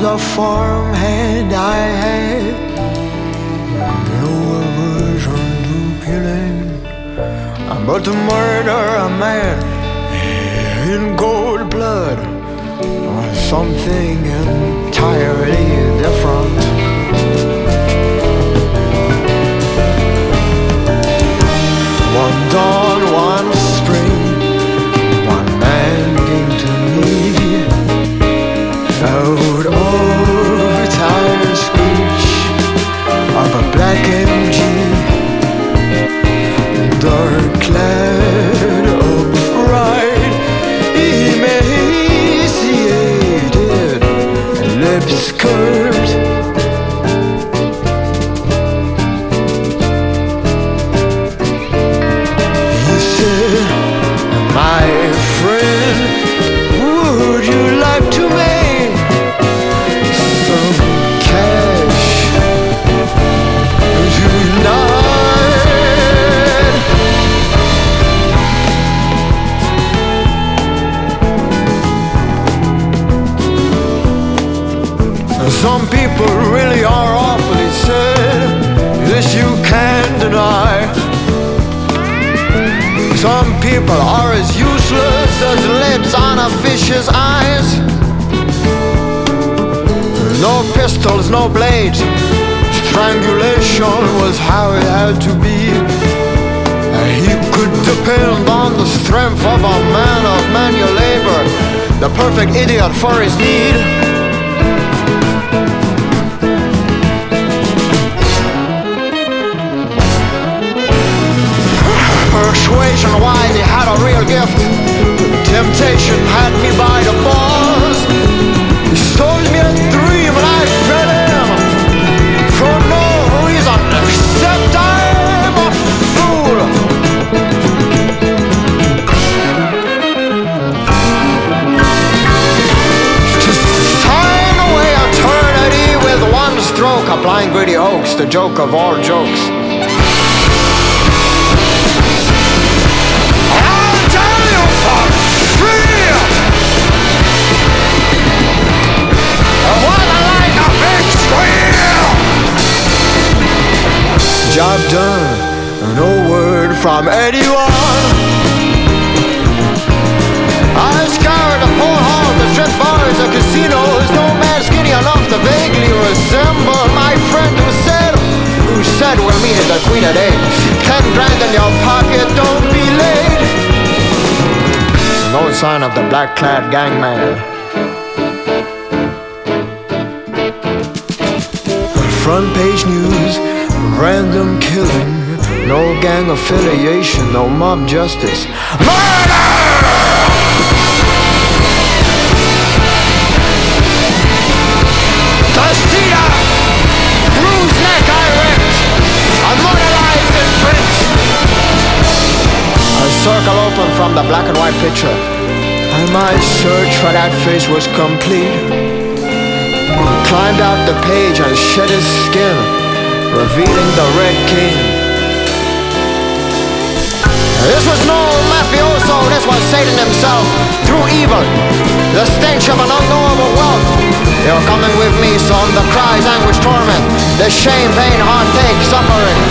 a farmhand I had, no aversion to killing, but to murder a man in cold blood was something entirely different. One dawn, one spring, one man came to me out of tire screech of a black MG, dark clad, upright, emaciated, lips curved. He said, "My friend, would you like to make some cash tonight?" Some people really are awful, he said, this you can't deny. Some people are as useless as lids on a fish's eyes. No pistols, no blades, strangulation was how it had to be. He could depend on the strength of a man of manual labor, the perfect idiot for his need. Persuasion-wise, he had a real gift. Temptation had me by the balls. He sold me a dream and I fell in for no reason except I'm a fool. To sign away eternity with one stroke, a blind greedy hoax, the joke of all jokes. Job done, no word from anyone. I scoured the poor halls, the strip bars, the casinos. No man skinny enough to vaguely resemble my friend who said we'll meet at the Queen at 8. 10 grand in your pocket, don't be late. No sign of the black-clad gangman. Front page news, random killing, no gang affiliation, no mob justice. Murder! Tostita! Bruised neck I ripped, immortalized in print. A circle opened from the black and white picture, and my search for that face was complete. Climbed out the page and shed his skin, revealing the Red King. This was no mafioso, this was Satan himself, through evil, the stench of an unknowable wealth. You're coming with me, son, the cries, anguish, torment, the shame, pain, heartache, suffering.